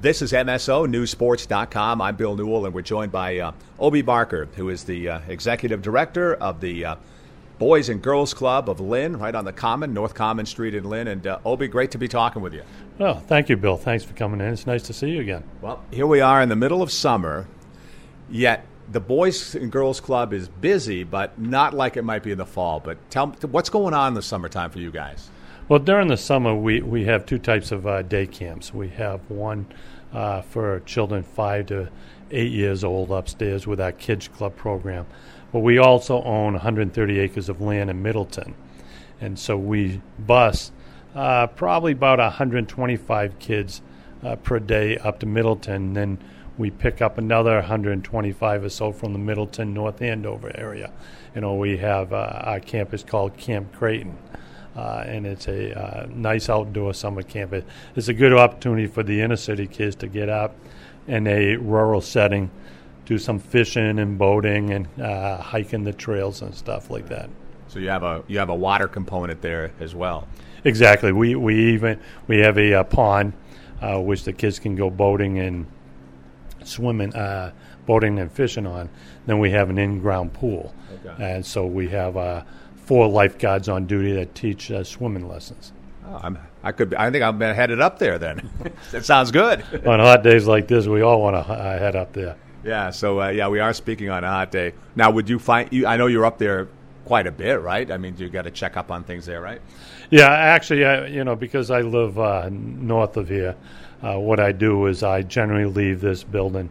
This is MSONewsSports.com. I'm Bill Newell, and we're joined by Obi Barker, who is the executive director of the Boys and Girls Club of Lynn, right on the Common, North Common Street in Lynn. And Obi, great to be talking with you. Well, thank you, Bill. Thanks for coming in. It's nice to see you again. Well, here we are in the middle of summer, yet the Boys and Girls Club is busy, but not like it might be in the fall. But tell me, what's going on in the summertime for you guys? Well, during the summer, we have two types of day camps. We have one for children 5 to 8 years old upstairs with our Kids Club program. But we also own 130 acres of land in Middleton. And so we bus probably about 125 kids per day up to Middleton. Then we pick up another 125 or so from the Middleton, North Andover area. You know, we have our campus called Camp Creighton. And it's a nice outdoor summer camp. It's a good opportunity for the inner city kids to get up in a rural setting, do some fishing and boating and hiking the trails and stuff like that. So you have a water component there as well. Exactly. We have a pond which the kids can go boating and swimming, boating and fishing on. Then we have an in-ground pool, and so we have 4 lifeguards on duty that teach swimming lessons. Oh, I think I'm headed up there then. That sounds good. On hot days like this, we all want to head up there. Yeah. So we are speaking on a hot day. Now, would you find? I know you're up there quite a bit, right? I mean, you got to check up on things there, right? Yeah. Actually, because I live north of here, what I do is I generally leave this building,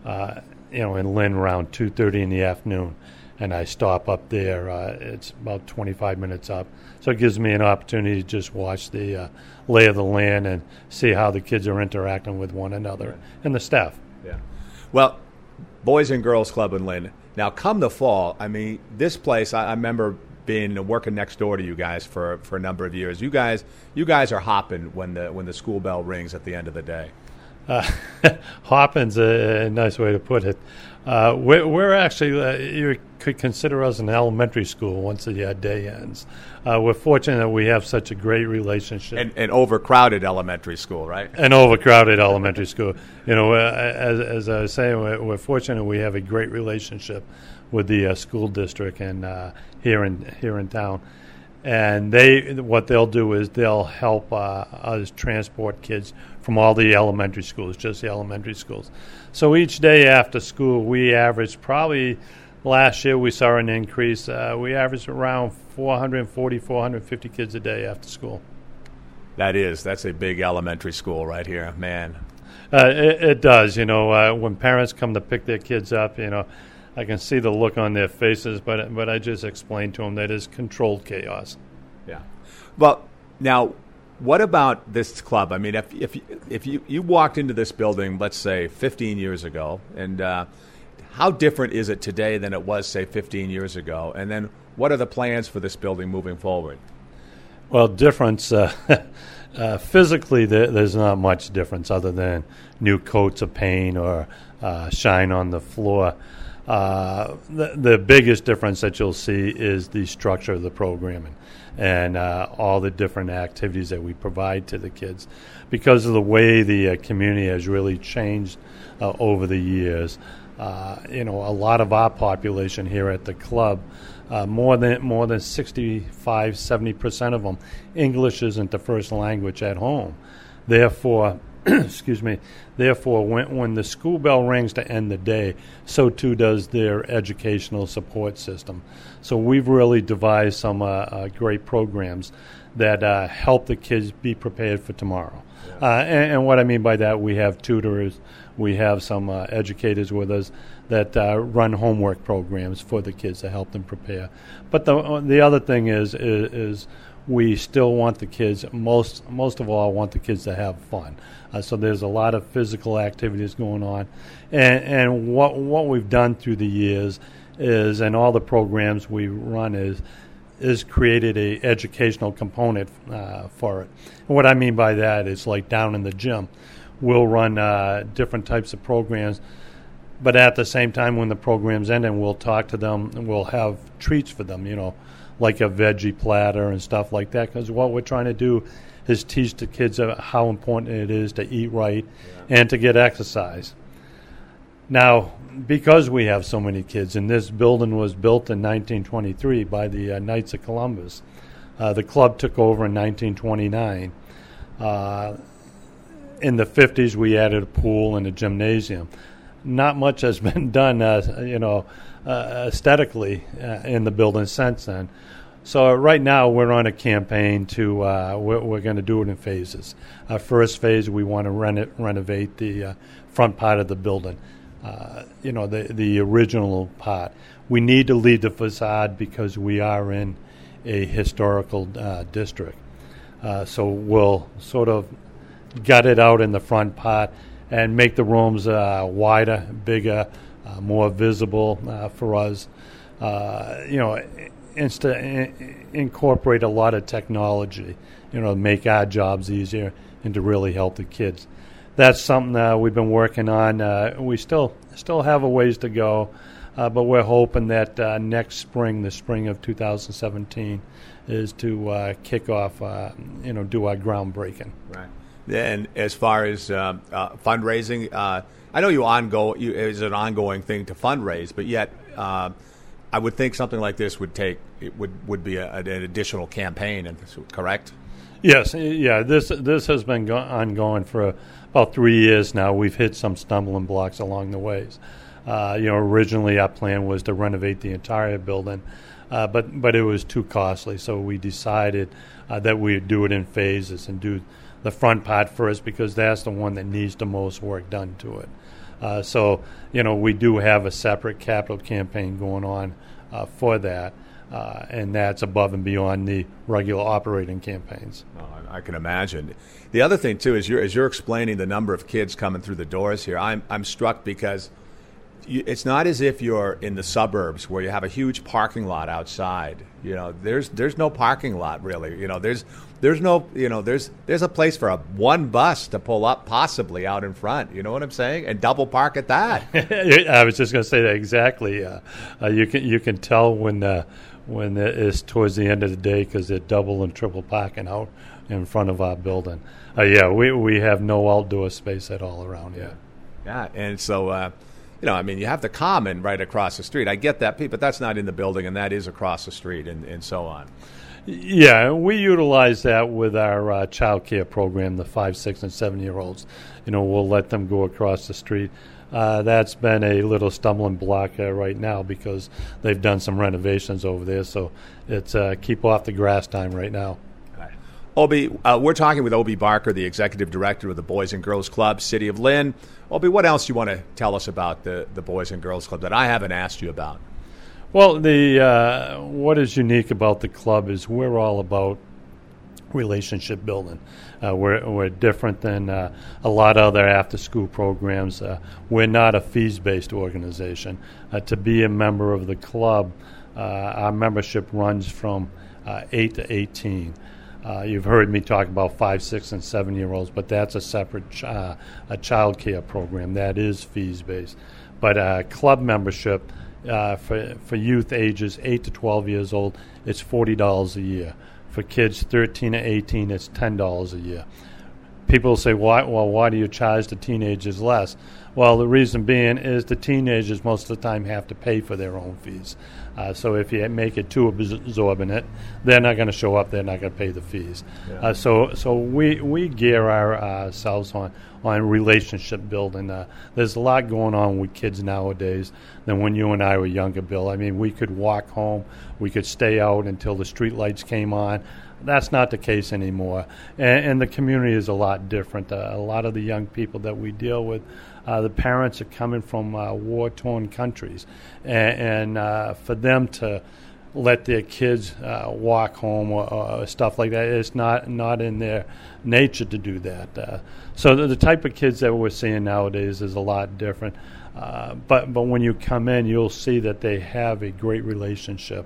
in Lynn around 2:30 in the afternoon. And I stop up there. It's about 25 minutes up. So it gives me an opportunity to just watch the lay of the land and see how the kids are interacting with one another and the staff. Yeah. Well, Boys and Girls Club in Lynn. Now, come the fall, I mean, this place, I remember working next door to you guys for a number of years. You guys are hopping when the school bell rings at the end of the day. Hopping's a nice way to put it. We're actually, you could consider us an elementary school once the day ends. We're fortunate that we have such a great relationship. An overcrowded elementary school, right? An overcrowded elementary school. As I was saying, we're fortunate we have a great relationship with the school district and here in town. And what they'll do is they'll help us transport kids from all the elementary schools, just the elementary schools. So each day after school, we average probably, last year we saw an increase. We averaged around 440, 450 kids a day after school. That's a big elementary school right here, man. It does. When parents come to pick their kids up, I can see the look on their faces, but I just explained to them that it's controlled chaos. Yeah. Well, now, what about this club? I mean, if you walked into this building, let's say 15 years ago, and how different is it today than it was, say, 15 years ago? And then what are the plans for this building moving forward? Well, difference, physically there's not much difference other than new coats of paint or shine on the floor. The biggest difference that you'll see is the structure of the programming and all the different activities that we provide to the kids. Because of the way the community has really changed over the years, a lot of our population here at the club, more than 65, 70% of them, English isn't the first language at home. Therefore, Therefore, when the school bell rings to end the day, so too does their educational support system. So we've really devised some great programs that help the kids be prepared for tomorrow. Yeah. And what I mean by that, we have tutors, we have some educators with us that run homework programs for the kids to help them prepare. But the other thing is we still want the kids, most of all, want the kids to have fun. So there's a lot of physical activities going on. And what we've done through the years is, and all the programs we run is created a educational component for it. And what I mean by that is, like down in the gym, we'll run different types of programs, but at the same time when the program's ending, we'll talk to them and we'll have treats for them, like a veggie platter and stuff like that, because what we're trying to do is teach the kids how important it is to eat right and to get exercise. Now, because we have so many kids, and this building was built in 1923 by the Knights of Columbus, the club took over in 1929. In the 50s, we added a pool and a gymnasium. Not much has been done, aesthetically in the building since then. So right now we're on a campaign to we're going to do it in phases. First phase, we want to renovate the front part of the building. The original part. We need to leave the facade because we are in a historical district. So we'll sort of gut it out in the front part and make the rooms wider, bigger, more visible for us. Incorporate a lot of technology, to make our jobs easier and to really help the kids. That's something we've been working on. We still have a ways to go, but we're hoping that next spring, the spring of 2017, is to kick off, do our groundbreaking. Right. And as far as fundraising, I know is an ongoing thing to fundraise, but yet I would think something like this would be an additional campaign. Correct? Yes. Yeah. This has been ongoing for about 3 years now. We've hit some stumbling blocks along the ways. Originally our plan was to renovate the entire building, but it was too costly, so we decided that we'd do it in phases and do the front part first because that's the one that needs the most work done to it. So we do have a separate capital campaign going on for that, and that's above and beyond the regular operating campaigns. Oh, I can imagine. The other thing too is as you're explaining the number of kids coming through the doors here, I'm struck because it's not as if you're in the suburbs where you have a huge parking lot outside. There's no parking lot really. There's no there's a place for one bus to pull up possibly out in front. You know what I'm saying? And double park at that. I was just going to say that exactly. You can tell when it's towards the end of the day because they're double and triple parking out in front of our building. We have no outdoor space at all around here. Yeah, and so. You have the common right across the street. I get that, Pete, but that's not in the building, and that is across the street, and so on. Yeah, we utilize that with our child care program, the 5, 6, and 7-year-olds. We'll let them go across the street. That's been a little stumbling block right now because they've done some renovations over there, so it's keep off the grass time right now. Obie, we're talking with Obie Barker, the executive director of the Boys and Girls Club, City of Lynn. Obie, what else do you want to tell us about the Boys and Girls Club that I haven't asked you about? Well, what is unique about the club is we're all about relationship building. We're different than a lot of other after-school programs. We're not a fees-based organization. To be a member of the club, our membership runs from 8 to 18. You've heard me talk about 5, 6, and 7-year-olds, but that's a separate a child care program. That is fees-based. But club membership for youth ages 8 to 12 years old, it's $40 a year. For kids 13 to 18, it's $10 a year. People say, why do you charge the teenagers less? Well, the reason being is the teenagers most of the time have to pay for their own fees. So if you make it too exorbitant, they're not going to show up. They're not going to pay the fees. Yeah. So we gear ourselves on relationship building. There's a lot going on with kids nowadays than when you and I were younger, Bill. I mean, we could walk home. We could stay out until the street lights came on. That's not the case anymore. And the community is a lot different. A lot of the young people that we deal with, the parents are coming from war-torn countries. And for them to let their kids walk home or stuff like that, it's not in their nature to do that. So the type of kids that we're seeing nowadays is a lot different. But when you come in, you'll see that they have a great relationship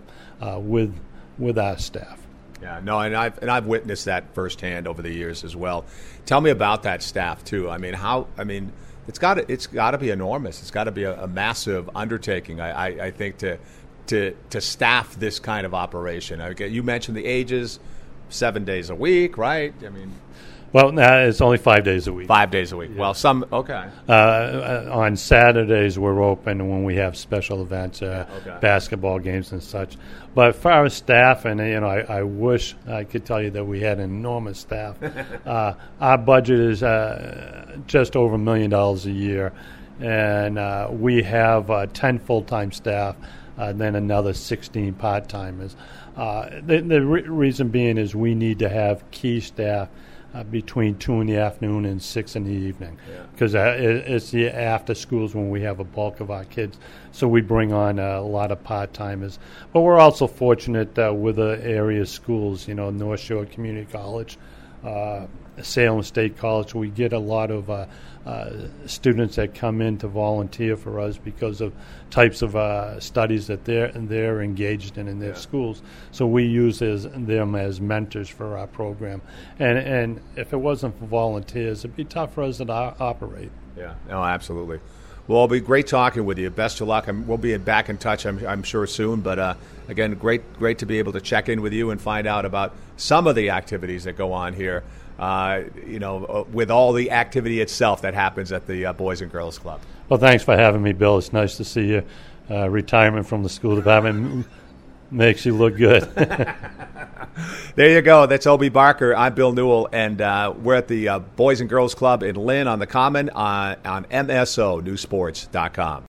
with our staff. Yeah, no, and I've witnessed that firsthand over the years as well. Tell me about that staff too. I mean, it's got to be enormous. It's got to be a massive undertaking. I think to staff this kind of operation. You mentioned the ages. 7 days a week, right? I mean, Well, it's only 5 days a week. 5 days a week. Yeah. Well, some okay. On Saturdays, we're open when we have special events, Okay. basketball games and such. But for our staff, and I wish I could tell you that we had an enormous staff. Our budget is just over $1 million a year, and we have 10 full-time staff, then another 16 part-timers. The reason being is we need to have key staff between 2 in the afternoon and 6 in the evening, because it's the after schools when we have a bulk of our kids. So we bring on a lot of part-timers. But we're also fortunate with the area schools, North Shore Community College, Salem State College. We get a lot of students that come in to volunteer for us because of types of studies that they're engaged in their schools. So we use them as mentors for our program. And if it wasn't for volunteers, it'd be tough for us to operate. Yeah, no, absolutely. Well, it'll be great talking with you. Best of luck. We'll be back in touch, I'm sure, soon. But, again, great to be able to check in with you and find out about some of the activities that go on here, with all the activity itself that happens at the Boys and Girls Club. Well, thanks for having me, Bill. It's nice to see you. Retirement from the school department makes you look good. There you go. That's Obie Barker. I'm Bill Newell, and we're at the Boys and Girls Club in Lynn on the Common on MSO Newsports.com.